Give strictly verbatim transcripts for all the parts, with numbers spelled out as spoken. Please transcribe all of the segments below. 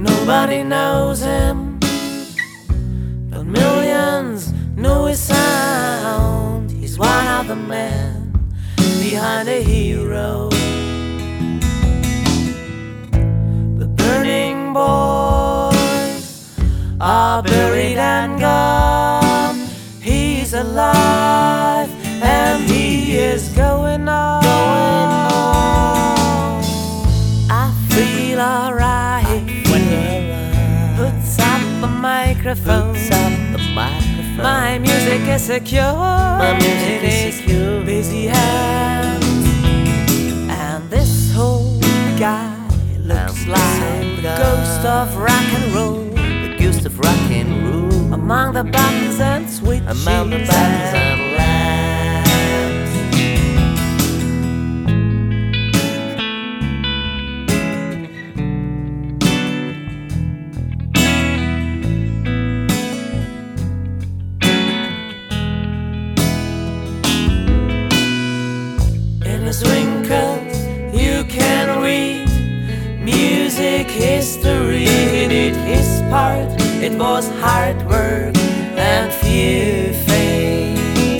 Nobody knows him, but millions know his sound. He's one of the men behind the hero. The burning boys are buried and gone. He's alive and he is going on. I feel alright when he puts up a microphone. My music is secure. My music is secure. Busy hands. And this whole guy looks And like the guy. ghost of rock and roll. The ghost of rock and roll. Among the buttons and switches, Among the buttons and lamps. In his wrinkles you can read music history. He did his part, it was hard work and few fame.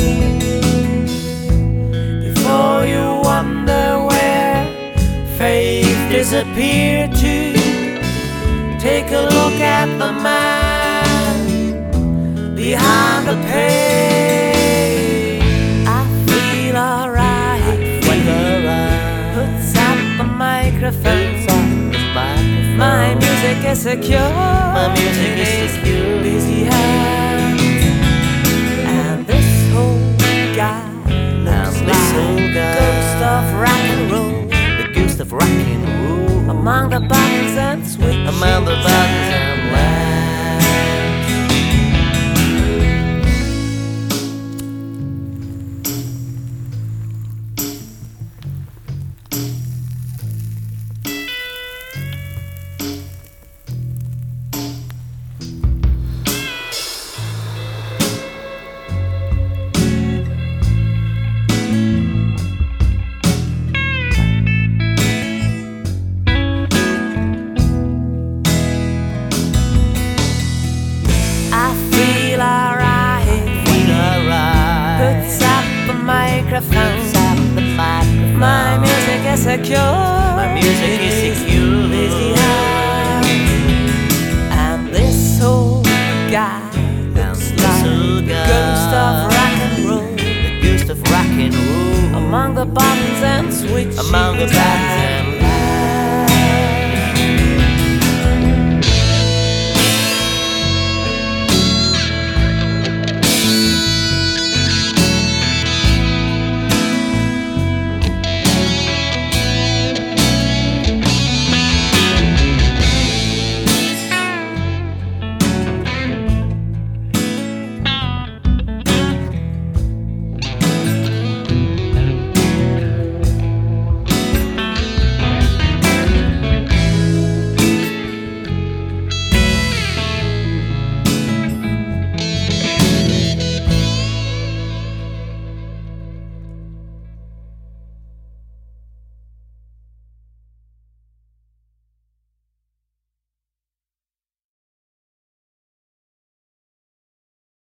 Before you wonder where faith disappeared to, take a look at the man behind the page. I feel alright when he puts up a microphone. My music is secure. My music is secure. Busy hands. And this whole guy looks And this like whole the guy. ghost of rock and roll. The ghost of rock and roll. Among the buttons and switches, Among the buttons and lamps. puts up a microphone. My music is secure.